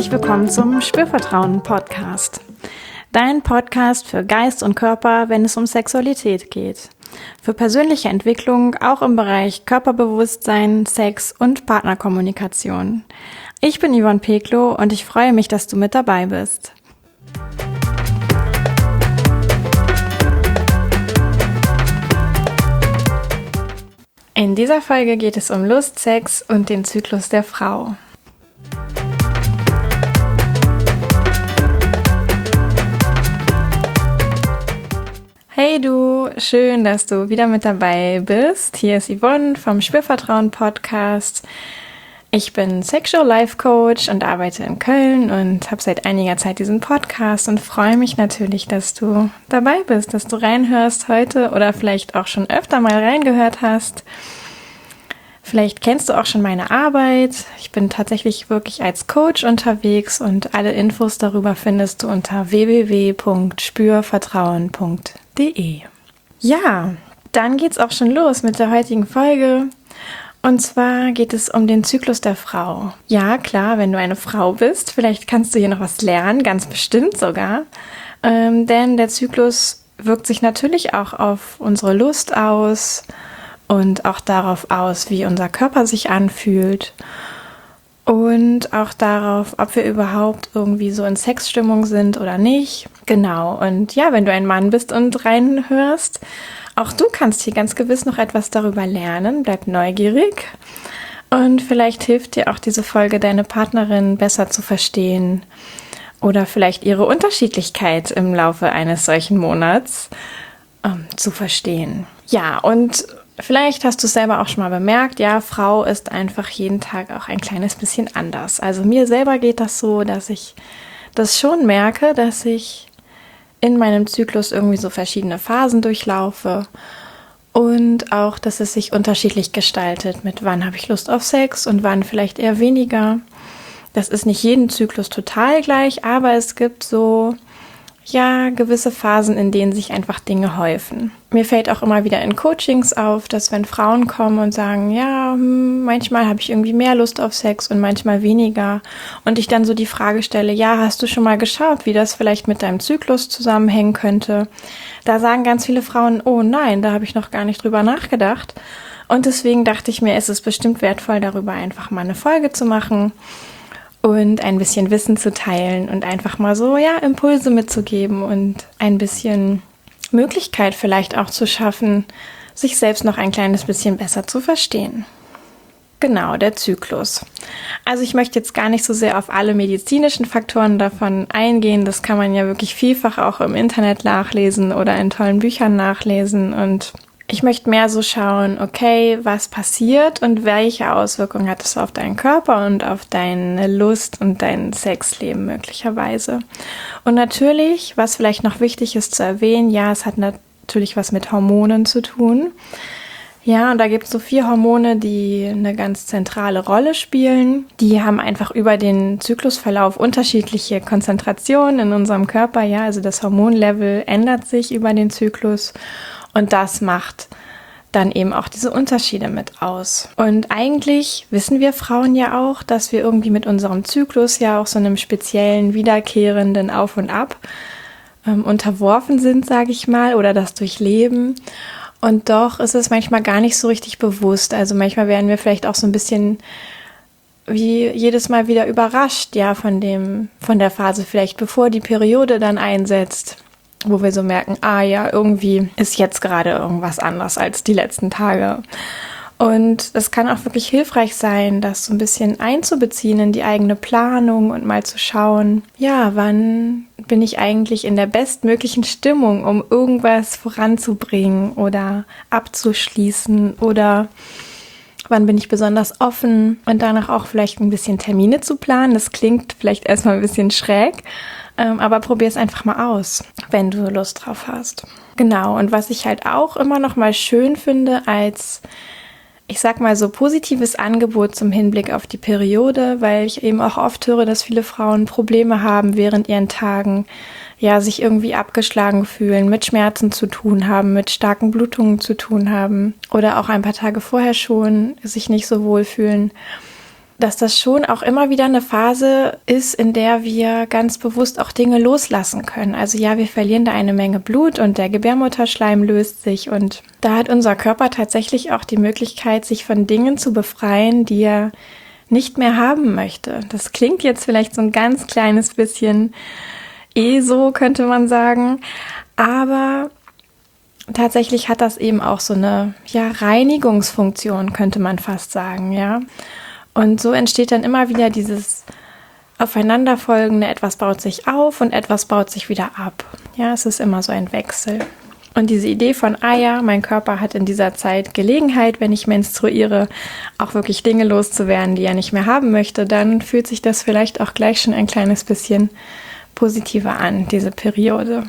Herzlich willkommen zum Spürvertrauen-Podcast. Dein Podcast für Geist und Körper, wenn es um Sexualität geht. Für persönliche Entwicklung auch im Bereich Körperbewusstsein, Sex und Partnerkommunikation. Ich bin Yvonne Peklo und ich freue mich, dass du mit dabei bist. In dieser Folge geht es um Lust, Sex und den Zyklus der Frau. Hey du, schön, dass du wieder mit dabei bist. Hier ist Yvonne vom Spürvertrauen Podcast. Ich bin Sexual Life Coach und arbeite in Köln und habe seit einiger Zeit diesen Podcast und freue mich natürlich, dass du dabei bist, dass du reinhörst heute oder vielleicht auch schon öfter mal reingehört hast. Vielleicht kennst du auch schon meine Arbeit. Ich bin tatsächlich wirklich als Coach unterwegs und alle Infos darüber findest du unter www.spürvertrauen.de. Ja, dann geht's auch schon los mit der heutigen Folge. Und zwar geht es um den Zyklus der Frau. Ja, klar, wenn du eine Frau bist, vielleicht kannst du hier noch was lernen, ganz bestimmt sogar. Denn der Zyklus wirkt sich natürlich auch auf unsere Lust aus und auch darauf aus, wie unser Körper sich anfühlt. Und auch darauf, ob wir überhaupt irgendwie so in Sexstimmung sind oder nicht. Genau, und ja, wenn du ein Mann bist und reinhörst, auch du kannst hier ganz gewiss noch etwas darüber lernen. Bleib neugierig. Und vielleicht hilft dir auch diese Folge, deine Partnerin besser zu verstehen. Oder vielleicht ihre Unterschiedlichkeit im Laufe eines solchen Monats zu verstehen. Ja, und vielleicht hast du es selber auch schon mal bemerkt, ja, Frau ist einfach jeden Tag auch ein kleines bisschen anders. Also mir selber geht das so, dass ich das schon merke, dass ich in meinem Zyklus irgendwie so verschiedene Phasen durchlaufe und auch, dass es sich unterschiedlich gestaltet, mit wann habe ich Lust auf Sex und wann vielleicht eher weniger. Das ist nicht jeden Zyklus total gleich, aber es gibt so ja, gewisse Phasen, in denen sich einfach Dinge häufen. Mir fällt auch immer wieder in Coachings auf, dass wenn Frauen kommen und sagen, ja, manchmal habe ich irgendwie mehr Lust auf Sex und manchmal weniger und ich dann so die Frage stelle, ja, hast du schon mal geschaut, wie das vielleicht mit deinem Zyklus zusammenhängen könnte? Da sagen ganz viele Frauen, oh nein, da habe ich noch gar nicht drüber nachgedacht und deswegen dachte ich mir, es ist bestimmt wertvoll, darüber einfach mal eine Folge zu machen und ein bisschen Wissen zu teilen und einfach mal so, ja, Impulse mitzugeben und ein bisschen Möglichkeit vielleicht auch zu schaffen, sich selbst noch ein kleines bisschen besser zu verstehen. Genau, der Zyklus. Also ich möchte jetzt gar nicht so sehr auf alle medizinischen Faktoren davon eingehen. Das kann man ja wirklich vielfach auch im Internet nachlesen oder in tollen Büchern nachlesen und ich möchte mehr so schauen, okay, was passiert und welche Auswirkungen hat es auf deinen Körper und auf deine Lust und dein Sexleben möglicherweise. Und natürlich, was vielleicht noch wichtig ist zu erwähnen, ja, es hat natürlich was mit Hormonen zu tun. Ja, und da gibt es so 4 Hormone, die eine ganz zentrale Rolle spielen. Die haben einfach über den Zyklusverlauf unterschiedliche Konzentrationen in unserem Körper. Ja, also das Hormonlevel ändert sich über den Zyklus. Und das macht dann eben auch diese Unterschiede mit aus. Und eigentlich wissen wir Frauen ja auch, dass wir irgendwie mit unserem Zyklus ja auch so einem speziellen, wiederkehrenden Auf und Ab unterworfen sind, sage ich mal, oder das durchleben. Und doch ist es manchmal gar nicht so richtig bewusst. Also manchmal werden wir vielleicht auch so ein bisschen wie jedes Mal wieder überrascht, ja, von der Phase vielleicht, bevor die Periode dann einsetzt, wo wir so merken, ja, irgendwie ist jetzt gerade irgendwas anders als die letzten Tage. Und es kann auch wirklich hilfreich sein, das so ein bisschen einzubeziehen in die eigene Planung und mal zu schauen, ja, wann bin ich eigentlich in der bestmöglichen Stimmung, um irgendwas voranzubringen oder abzuschließen oder wann bin ich besonders offen und danach auch vielleicht ein bisschen Termine zu planen. Das klingt vielleicht erstmal ein bisschen schräg, aber probier es einfach mal aus, wenn du Lust drauf hast. Genau, und was ich halt auch immer noch mal schön finde als, ich sag mal so, positives Angebot zum Hinblick auf die Periode, weil ich eben auch oft höre, dass viele Frauen Probleme haben während ihren Tagen, ja, sich irgendwie abgeschlagen fühlen, mit Schmerzen zu tun haben, mit starken Blutungen zu tun haben oder auch ein paar Tage vorher schon sich nicht so wohl fühlen. dass das schon auch immer wieder eine Phase ist, in der wir ganz bewusst auch Dinge loslassen können. Also ja, wir verlieren da eine Menge Blut und der Gebärmutterschleim löst sich und da hat unser Körper tatsächlich auch die Möglichkeit, sich von Dingen zu befreien, die er nicht mehr haben möchte. Das klingt jetzt vielleicht so ein ganz kleines bisschen so, könnte man sagen, aber tatsächlich hat das eben auch so eine Reinigungsfunktion, könnte man fast sagen, ja. Und so entsteht dann immer wieder dieses aufeinanderfolgende, etwas baut sich auf und etwas baut sich wieder ab. Ja, es ist immer so ein Wechsel. Und diese Idee von, mein Körper hat in dieser Zeit Gelegenheit, wenn ich menstruiere, auch wirklich Dinge loszuwerden, die er nicht mehr haben möchte, dann fühlt sich das vielleicht auch gleich schon ein kleines bisschen positiver an, diese Periode.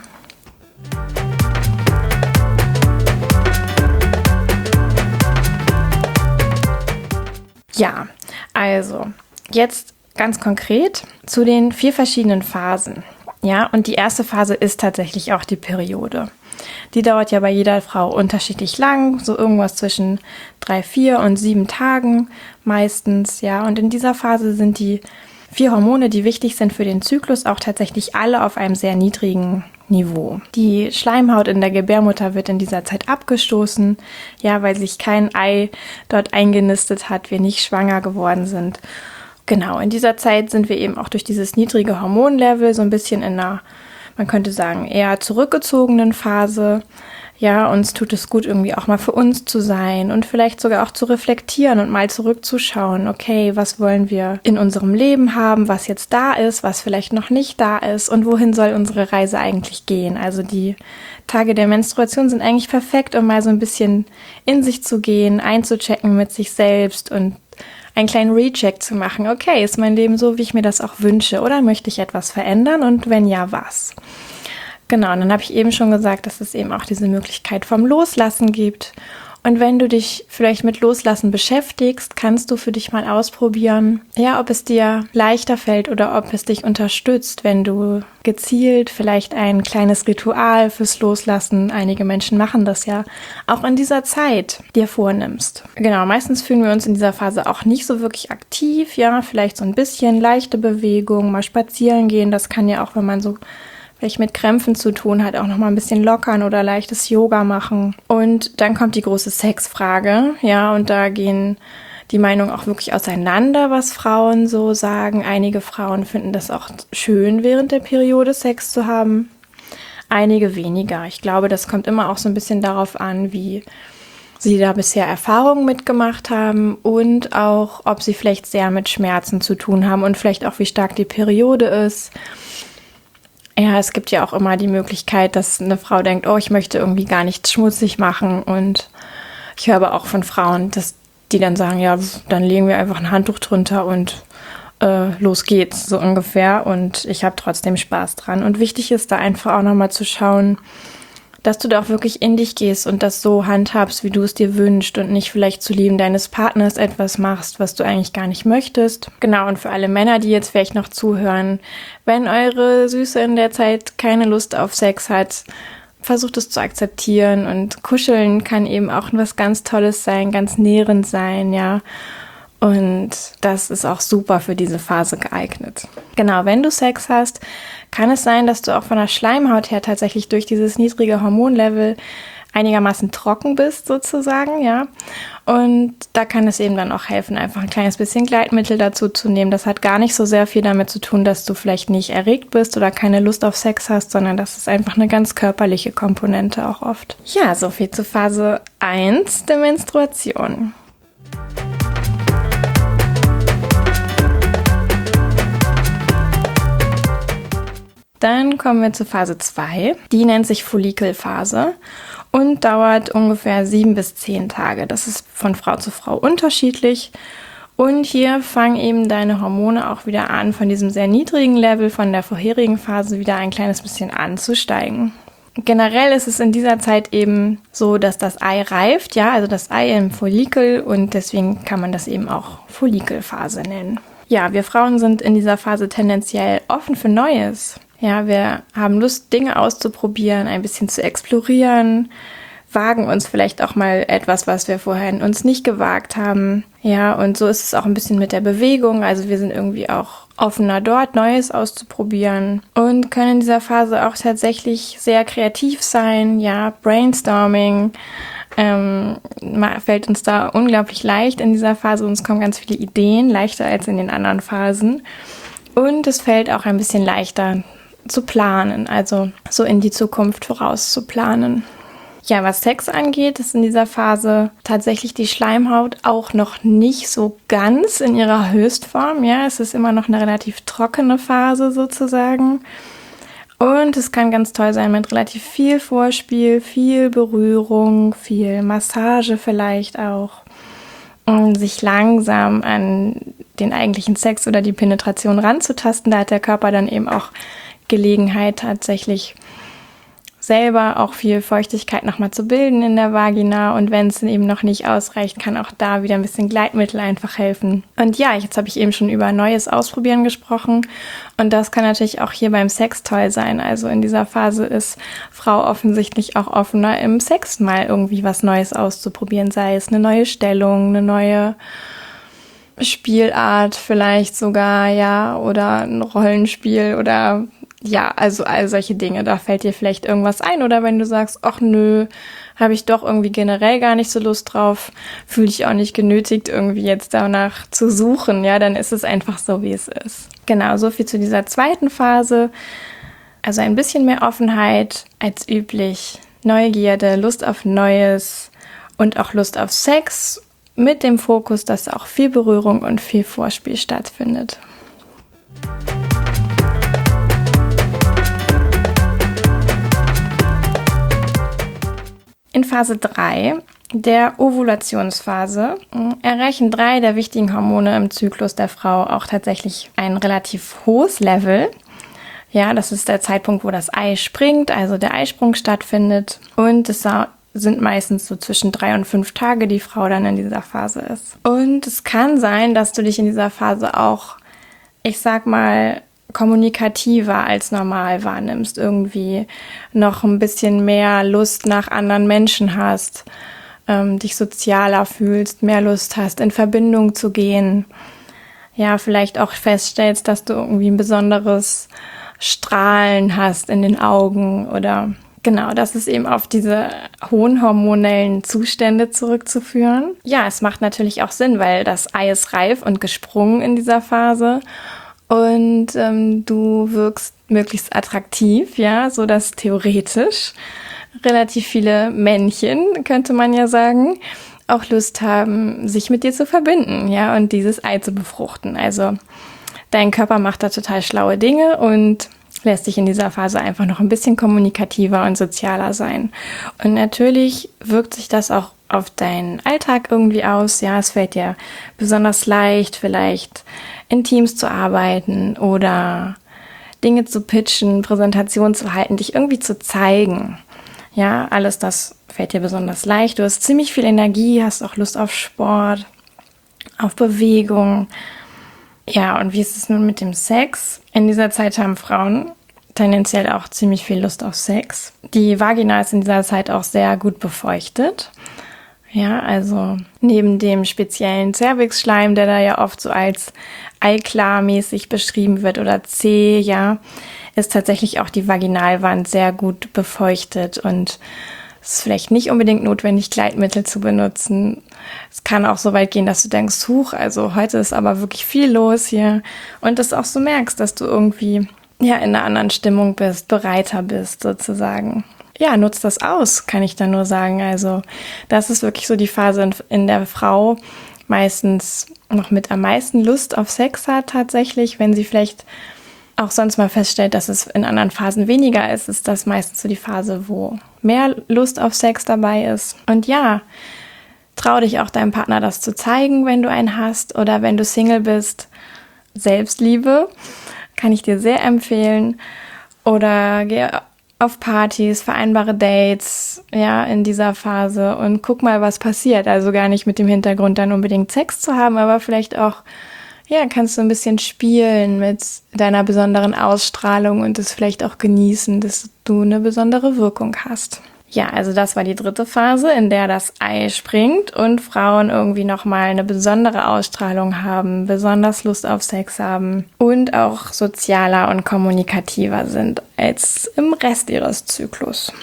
Ja, also jetzt ganz konkret zu den 4 verschiedenen Phasen. Ja, und die erste Phase ist tatsächlich auch die Periode. Die dauert ja bei jeder Frau unterschiedlich lang, so irgendwas zwischen 3, 4 und 7 Tagen meistens, ja. Und in dieser Phase sind die 4 Hormone, die wichtig sind für den Zyklus, auch tatsächlich alle auf einem sehr niedrigen Niveau. Die Schleimhaut in der Gebärmutter wird in dieser Zeit abgestoßen, ja, weil sich kein Ei dort eingenistet hat, wir nicht schwanger geworden sind. Genau, in dieser Zeit sind wir eben auch durch dieses niedrige Hormonlevel so ein bisschen in einer, man könnte sagen, eher zurückgezogenen Phase. Ja, uns tut es gut, irgendwie auch mal für uns zu sein und vielleicht sogar auch zu reflektieren und mal zurückzuschauen. Okay, was wollen wir in unserem Leben haben, was jetzt da ist, was vielleicht noch nicht da ist und wohin soll unsere Reise eigentlich gehen? Also die Tage der Menstruation sind eigentlich perfekt, um mal so ein bisschen in sich zu gehen, einzuchecken mit sich selbst und einen kleinen Recheck zu machen. Okay, ist mein Leben so, wie ich mir das auch wünsche oder möchte ich etwas verändern und wenn ja, was? Genau, und dann habe ich eben schon gesagt, dass es eben auch diese Möglichkeit vom Loslassen gibt. Und wenn du dich vielleicht mit Loslassen beschäftigst, kannst du für dich mal ausprobieren, ja, ob es dir leichter fällt oder ob es dich unterstützt, wenn du gezielt vielleicht ein kleines Ritual fürs Loslassen, einige Menschen machen das ja, auch in dieser Zeit dir vornimmst. Genau, meistens fühlen wir uns in dieser Phase auch nicht so wirklich aktiv, ja, vielleicht so ein bisschen leichte Bewegung, mal spazieren gehen, das kann ja auch, wenn man so vielleicht mit Krämpfen zu tun hat, auch nochmal ein bisschen lockern oder leichtes Yoga machen. Und dann kommt die große Sexfrage, ja, und da gehen die Meinungen auch wirklich auseinander, was Frauen so sagen. Einige Frauen finden das auch schön, während der Periode Sex zu haben, einige weniger. Ich glaube, das kommt immer auch so ein bisschen darauf an, wie sie da bisher Erfahrungen mitgemacht haben und auch, ob sie vielleicht sehr mit Schmerzen zu tun haben und vielleicht auch, wie stark die Periode ist. Ja, es gibt ja auch immer die Möglichkeit, dass eine Frau denkt, ich möchte irgendwie gar nichts schmutzig machen. Und ich höre aber auch von Frauen, dass die dann sagen, ja, dann legen wir einfach ein Handtuch drunter und los geht's, so ungefähr. Und ich habe trotzdem Spaß dran. Und wichtig ist da einfach auch nochmal zu schauen, dass du da auch wirklich in dich gehst und das so handhabst, wie du es dir wünschst und nicht vielleicht zu Lieben deines Partners etwas machst, was du eigentlich gar nicht möchtest. Genau, und für alle Männer, die jetzt vielleicht noch zuhören, wenn eure Süße in der Zeit keine Lust auf Sex hat, versucht es zu akzeptieren und kuscheln kann eben auch was ganz Tolles sein, ganz nährend sein, ja. Und das ist auch super für diese Phase geeignet. Genau, wenn du Sex hast, kann es sein, dass du auch von der Schleimhaut her tatsächlich durch dieses niedrige Hormonlevel einigermaßen trocken bist sozusagen, ja. Und da kann es eben dann auch helfen, einfach ein kleines bisschen Gleitmittel dazu zu nehmen. Das hat gar nicht so sehr viel damit zu tun, dass du vielleicht nicht erregt bist oder keine Lust auf Sex hast, sondern das ist einfach eine ganz körperliche Komponente auch oft. Ja, so viel zu Phase 1 der Menstruation. Dann kommen wir zu Phase 2. Die nennt sich Follikelphase und dauert ungefähr 7 bis 10 Tage. Das ist von Frau zu Frau unterschiedlich. Und hier fangen eben deine Hormone auch wieder an, von diesem sehr niedrigen Level von der vorherigen Phase wieder ein kleines bisschen anzusteigen. Generell ist es in dieser Zeit eben so, dass das Ei reift, ja, also das Ei im Follikel, und deswegen kann man das eben auch Follikelphase nennen. Ja, wir Frauen sind in dieser Phase tendenziell offen für Neues. Ja, wir haben Lust, Dinge auszuprobieren, ein bisschen zu explorieren, wagen uns vielleicht auch mal etwas, was wir vorher in uns nicht gewagt haben. Ja, und so ist es auch ein bisschen mit der Bewegung. Also wir sind irgendwie auch offener dort, Neues auszuprobieren und können in dieser Phase auch tatsächlich sehr kreativ sein. Ja, Brainstorming fällt uns da unglaublich leicht in dieser Phase. Uns kommen ganz viele Ideen, leichter als in den anderen Phasen. Und es fällt auch ein bisschen leichter zu planen, also so in die Zukunft voraus zu planen. Ja, was Sex angeht, ist in dieser Phase tatsächlich die Schleimhaut auch noch nicht so ganz in ihrer Höchstform. Ja, es ist immer noch eine relativ trockene Phase sozusagen. Und es kann ganz toll sein mit relativ viel Vorspiel, viel Berührung, viel Massage vielleicht auch. Um sich langsam an den eigentlichen Sex oder die Penetration ranzutasten. Da hat der Körper dann eben auch Gelegenheit tatsächlich selber auch viel Feuchtigkeit nochmal zu bilden in der Vagina, und wenn es eben noch nicht ausreicht, kann auch da wieder ein bisschen Gleitmittel einfach helfen. Und ja, jetzt habe ich eben schon über neues Ausprobieren gesprochen, und das kann natürlich auch hier beim Sex toll sein. Also in dieser Phase ist Frau offensichtlich auch offener im Sex mal irgendwie was Neues auszuprobieren, sei es eine neue Stellung, eine neue Spielart vielleicht sogar, ja, oder ein Rollenspiel oder ja, also all solche Dinge. Da fällt dir vielleicht irgendwas ein, oder wenn du sagst, ach nö, habe ich doch irgendwie generell gar nicht so Lust drauf, fühle ich auch nicht genötigt, irgendwie jetzt danach zu suchen, ja, dann ist es einfach so, wie es ist. Genau, so viel zu dieser zweiten Phase. Also ein bisschen mehr Offenheit als üblich, Neugierde, Lust auf Neues und auch Lust auf Sex, mit dem Fokus, dass auch viel Berührung und viel Vorspiel stattfindet. In Phase 3, der Ovulationsphase, erreichen 3 der wichtigen Hormone im Zyklus der Frau auch tatsächlich ein relativ hohes Level. Ja, das ist der Zeitpunkt, wo das Ei springt, also der Eisprung stattfindet. Und es sind meistens so zwischen 3 und 5 Tage, die Frau dann in dieser Phase ist. Und es kann sein, dass du dich in dieser Phase auch, ich sag mal, kommunikativer als normal wahrnimmst, irgendwie noch ein bisschen mehr Lust nach anderen Menschen hast, dich sozialer fühlst, mehr Lust hast, in Verbindung zu gehen. Ja, vielleicht auch feststellst, dass du irgendwie ein besonderes Strahlen hast in den Augen, oder genau, das ist eben auf diese hohen hormonellen Zustände zurückzuführen. Ja, es macht natürlich auch Sinn, weil das Ei ist reif und gesprungen in dieser Phase. Und du wirkst möglichst attraktiv, ja, so dass theoretisch relativ viele Männchen, könnte man ja sagen, auch Lust haben, sich mit dir zu verbinden, ja, und dieses Ei zu befruchten. Also dein Körper macht da total schlaue Dinge und lässt dich in dieser Phase einfach noch ein bisschen kommunikativer und sozialer sein. Und natürlich wirkt sich das auch auf deinen Alltag irgendwie aus. Ja, es fällt dir besonders leicht, vielleicht in Teams zu arbeiten oder Dinge zu pitchen, Präsentationen zu halten, dich irgendwie zu zeigen. Ja, alles das fällt dir besonders leicht. Du hast ziemlich viel Energie, hast auch Lust auf Sport, auf Bewegung. Ja, und wie ist es nun mit dem Sex? In dieser Zeit haben Frauen tendenziell auch ziemlich viel Lust auf Sex. Die Vagina ist in dieser Zeit auch sehr gut befeuchtet. Ja, also neben dem speziellen Cervixschleim, der da ja oft so als eiklarmäßig beschrieben wird, oder zäh, ja, ist tatsächlich auch die Vaginalwand sehr gut befeuchtet, und es ist vielleicht nicht unbedingt notwendig, Gleitmittel zu benutzen. Es kann auch so weit gehen, dass du denkst, huch, also heute ist aber wirklich viel los hier, und das auch so merkst, dass du irgendwie ja in einer anderen Stimmung bist, bereiter bist sozusagen. Ja, nutzt das aus, kann ich da nur sagen. Also das ist wirklich so die Phase, in der Frau meistens noch mit am meisten Lust auf Sex hat tatsächlich. Wenn sie vielleicht auch sonst mal feststellt, dass es in anderen Phasen weniger ist, ist das meistens so die Phase, wo mehr Lust auf Sex dabei ist. Und ja, trau dich auch deinem Partner das zu zeigen, wenn du einen hast, oder wenn du Single bist. Selbstliebe kann ich dir sehr empfehlen. Oder geh auf Partys, vereinbare Dates, ja, in dieser Phase, und guck mal, was passiert. Also gar nicht mit dem Hintergrund, dann unbedingt Sex zu haben, aber vielleicht auch, ja, kannst du ein bisschen spielen mit deiner besonderen Ausstrahlung und es vielleicht auch genießen, dass du eine besondere Wirkung hast. Ja, also das war die dritte Phase, in der das Ei springt und Frauen irgendwie nochmal eine besondere Ausstrahlung haben, besonders Lust auf Sex haben und auch sozialer und kommunikativer sind als im Rest ihres Zyklus.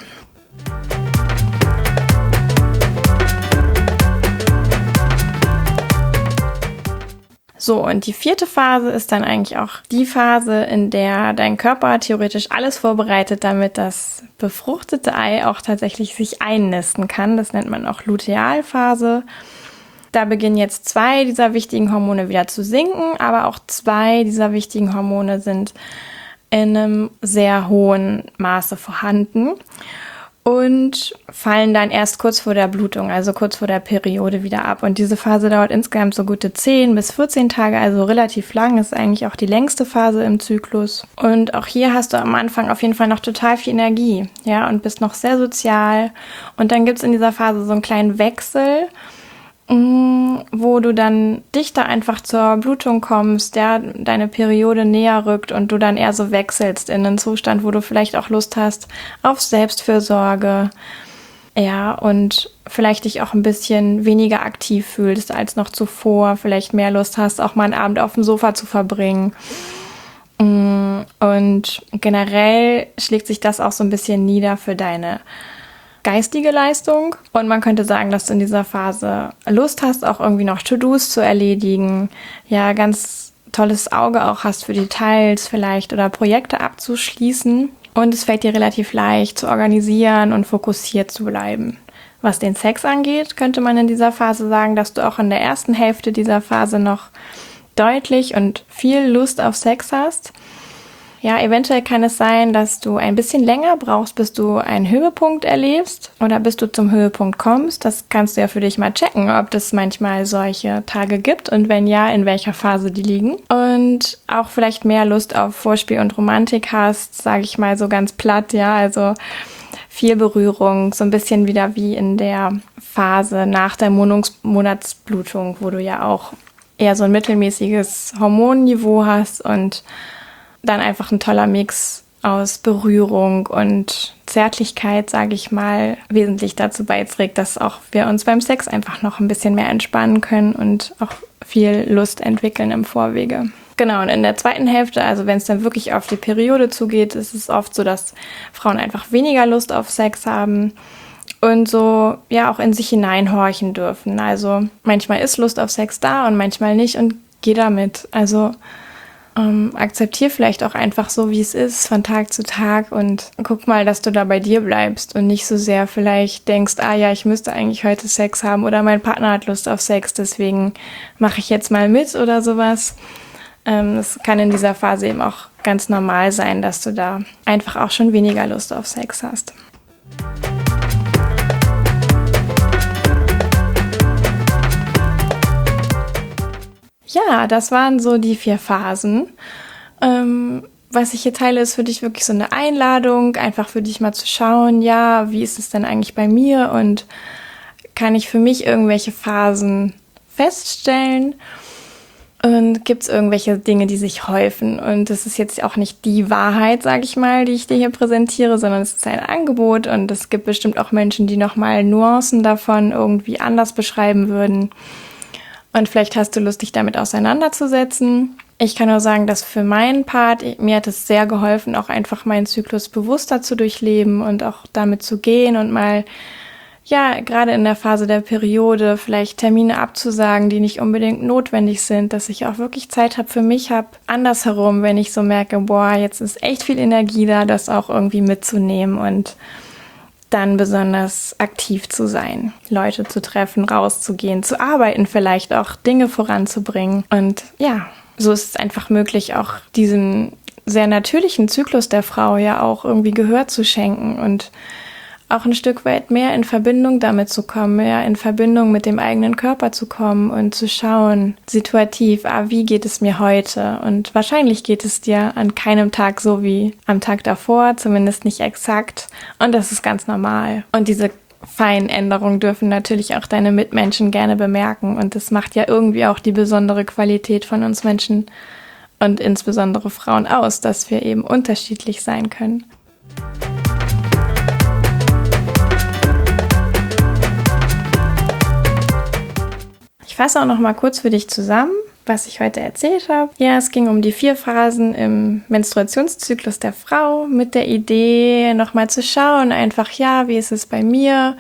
So, und die vierte Phase ist dann eigentlich auch die Phase, in der dein Körper theoretisch alles vorbereitet, damit das befruchtete Ei auch tatsächlich sich einnisten kann. Das nennt man auch Lutealphase. Da beginnen jetzt 2 dieser wichtigen Hormone wieder zu sinken, aber auch 2 dieser wichtigen Hormone sind in einem sehr hohen Maße vorhanden und fallen dann erst kurz vor der Blutung, also kurz vor der Periode wieder ab. Und diese Phase dauert insgesamt so gute 10 bis 14 Tage, also relativ lang, ist eigentlich auch die längste Phase im Zyklus. Und auch hier hast du am Anfang auf jeden Fall noch total viel Energie, ja, und bist noch sehr sozial. Und dann gibt's in dieser Phase so einen kleinen Wechsel, wo du dann dichter einfach zur Blutung kommst, ja, deine Periode näher rückt und du dann eher so wechselst in einen Zustand, wo du vielleicht auch Lust hast auf Selbstfürsorge, ja, und vielleicht dich auch ein bisschen weniger aktiv fühlst als noch zuvor, vielleicht mehr Lust hast, auch mal einen Abend auf dem Sofa zu verbringen. Und generell schlägt sich das auch so ein bisschen nieder für deine geistige Leistung. Und man könnte sagen, dass du in dieser Phase Lust hast, auch irgendwie noch To-Dos zu erledigen, ja, ganz tolles Auge auch hast für Details vielleicht oder Projekte abzuschließen. Und es fällt dir relativ leicht zu organisieren und fokussiert zu bleiben. Was den Sex angeht, könnte man in dieser Phase sagen, dass du auch in der ersten Hälfte dieser Phase noch deutlich und viel Lust auf Sex hast. Ja, eventuell kann es sein, dass du ein bisschen länger brauchst, bis du einen Höhepunkt erlebst oder bis du zum Höhepunkt kommst. Das kannst du ja für dich mal checken, ob es manchmal solche Tage gibt und wenn ja, in welcher Phase die liegen. Und auch vielleicht mehr Lust auf Vorspiel und Romantik hast, sage ich mal so ganz platt, ja, also viel Berührung, so ein bisschen wieder wie in der Phase nach der Monatsblutung, wo du ja auch eher so ein mittelmäßiges Hormonniveau hast und dann einfach ein toller Mix aus Berührung und Zärtlichkeit, sage ich mal, wesentlich dazu beiträgt, dass auch wir uns beim Sex einfach noch ein bisschen mehr entspannen können und auch viel Lust entwickeln im Vorwege. Genau, und in der zweiten Hälfte, also wenn es dann wirklich auf die Periode zugeht, ist es oft so, dass Frauen einfach weniger Lust auf Sex haben und so ja auch in sich hineinhorchen dürfen. Also manchmal ist Lust auf Sex da und manchmal nicht und geh damit. Also akzeptier vielleicht auch einfach so, wie es ist, von Tag zu Tag und guck mal, dass du da bei dir bleibst und nicht so sehr vielleicht denkst, ah ja, ich müsste eigentlich heute Sex haben oder mein Partner hat Lust auf Sex, deswegen mache ich jetzt mal mit oder sowas. Es kann in dieser Phase eben auch ganz normal sein, dass du da einfach auch schon weniger Lust auf Sex hast. Ja, das waren so die 4 Phasen. Was ich hier teile, ist für dich wirklich so eine Einladung, einfach für dich mal zu schauen, ja, wie ist es denn eigentlich bei mir und kann ich für mich irgendwelche Phasen feststellen und gibt es irgendwelche Dinge, die sich häufen. Und das ist jetzt auch nicht die Wahrheit, sage ich mal, die ich dir hier präsentiere, sondern es ist ein Angebot und es gibt bestimmt auch Menschen, die nochmal Nuancen davon irgendwie anders beschreiben würden. Und vielleicht hast du Lust, dich damit auseinanderzusetzen. Ich kann nur sagen, dass für meinen Part, mir hat es sehr geholfen, auch einfach meinen Zyklus bewusster zu durchleben und auch damit zu gehen und mal, ja, gerade in der Phase der Periode vielleicht Termine abzusagen, die nicht unbedingt notwendig sind, dass ich auch wirklich Zeit habe für mich habe. Andersherum, wenn ich so merke, boah, jetzt ist echt viel Energie da, das auch irgendwie mitzunehmen und dann besonders aktiv zu sein, Leute zu treffen, rauszugehen, zu arbeiten, vielleicht auch Dinge voranzubringen. Und ja, so ist es einfach möglich, auch diesem sehr natürlichen Zyklus der Frau ja auch irgendwie Gehör zu schenken und auch ein Stück weit mehr in Verbindung damit zu kommen, mehr in Verbindung mit dem eigenen Körper zu kommen und zu schauen, situativ, wie geht es mir heute? Und wahrscheinlich geht es dir an keinem Tag so wie am Tag davor, zumindest nicht exakt. Und das ist ganz normal. Und diese feinen Änderungen dürfen natürlich auch deine Mitmenschen gerne bemerken. Und das macht ja irgendwie auch die besondere Qualität von uns Menschen und insbesondere Frauen aus, dass wir eben unterschiedlich sein können. fasse auch noch mal kurz für dich zusammen, was ich heute erzählt habe. Ja, es ging um die 4 Phasen im Menstruationszyklus der Frau mit der Idee, nochmal zu schauen, einfach, ja, wie ist es bei mir?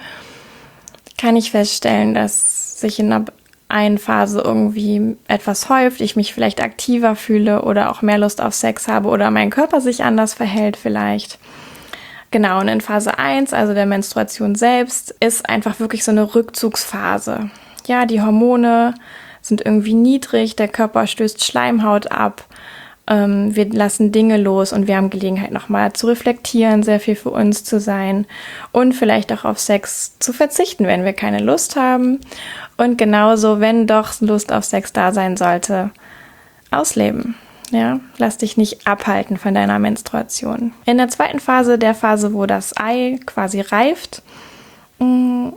Kann ich feststellen, dass sich in einer einen Phase irgendwie etwas häuft, ich mich vielleicht aktiver fühle oder auch mehr Lust auf Sex habe oder mein Körper sich anders verhält vielleicht. Genau, und in Phase 1, also der Menstruation selbst, ist einfach wirklich so eine Rückzugsphase. Ja, die Hormone sind irgendwie niedrig, der Körper stößt Schleimhaut ab, wir lassen Dinge los und wir haben Gelegenheit nochmal zu reflektieren, sehr viel für uns zu sein und vielleicht auch auf Sex zu verzichten, wenn wir keine Lust haben. Und genauso, wenn doch Lust auf Sex da sein sollte, ausleben. Ja, lass dich nicht abhalten von deiner Menstruation. In der zweiten Phase, der Phase, wo das Ei quasi reift, kann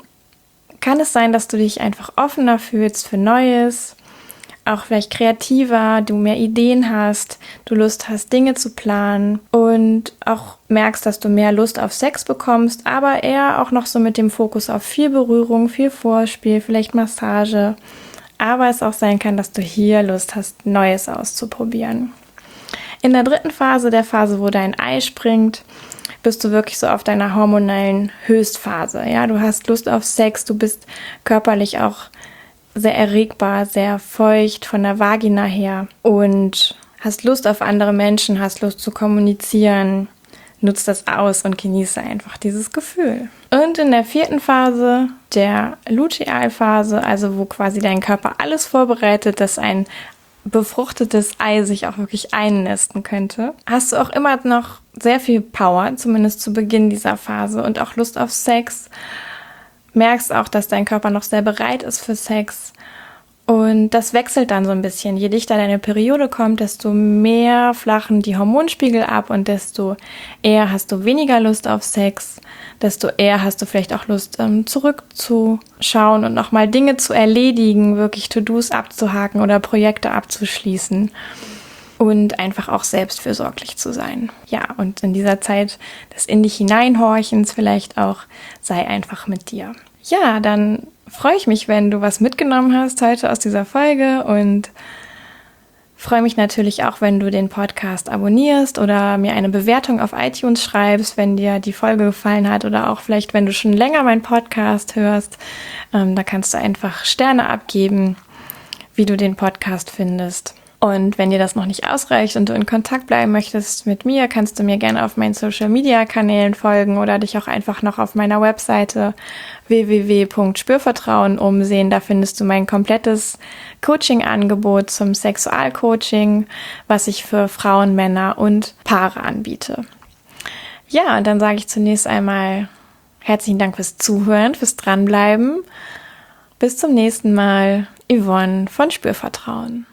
es sein, dass du dich einfach offener fühlst für Neues, auch vielleicht kreativer, du mehr Ideen hast, du Lust hast, Dinge zu planen und auch merkst, dass du mehr Lust auf Sex bekommst, aber eher auch noch so mit dem Fokus auf viel Berührung, viel Vorspiel, vielleicht Massage. Aber es auch sein kann, dass du hier Lust hast, Neues auszuprobieren. In der dritten Phase, der Phase, wo dein Ei springt, bist du wirklich so auf deiner hormonellen Höchstphase. Ja, du hast Lust auf Sex, du bist körperlich auch sehr erregbar, sehr feucht von der Vagina her und hast Lust auf andere Menschen, hast Lust zu kommunizieren. Nutz das aus und genieße einfach dieses Gefühl. Und in der vierten Phase, der Lutealphase, also wo quasi dein Körper alles vorbereitet, dass ein befruchtetes Ei sich auch wirklich einnisten könnte, hast du auch immer noch sehr viel Power, zumindest zu Beginn dieser Phase und auch Lust auf Sex. Merkst auch, dass dein Körper noch sehr bereit ist für Sex. Und das wechselt dann so ein bisschen. Je dichter deine Periode kommt, desto mehr flachen die Hormonspiegel ab und desto eher hast du weniger Lust auf Sex, desto eher hast du vielleicht auch Lust, zurückzuschauen und nochmal Dinge zu erledigen, wirklich To-Dos abzuhaken oder Projekte abzuschließen und einfach auch selbstfürsorglich zu sein. Ja, und in dieser Zeit des in dich hineinhorchens vielleicht auch, sei einfach mit dir. Ja, dann freue ich mich, wenn du was mitgenommen hast heute aus dieser Folge und freue mich natürlich auch, wenn du den Podcast abonnierst oder mir eine Bewertung auf iTunes schreibst, wenn dir die Folge gefallen hat oder auch vielleicht, wenn du schon länger meinen Podcast hörst. Da kannst du einfach Sterne abgeben, wie du den Podcast findest. Und wenn dir das noch nicht ausreicht und du in Kontakt bleiben möchtest mit mir, kannst du mir gerne auf meinen Social-Media-Kanälen folgen oder dich auch einfach noch auf meiner Webseite www.spürvertrauen umsehen. Da findest du mein komplettes Coaching-Angebot zum Sexualcoaching, was ich für Frauen, Männer und Paare anbiete. Ja, und dann sage ich zunächst einmal herzlichen Dank fürs Zuhören, fürs Dranbleiben. Bis zum nächsten Mal. Yvonne von Spürvertrauen.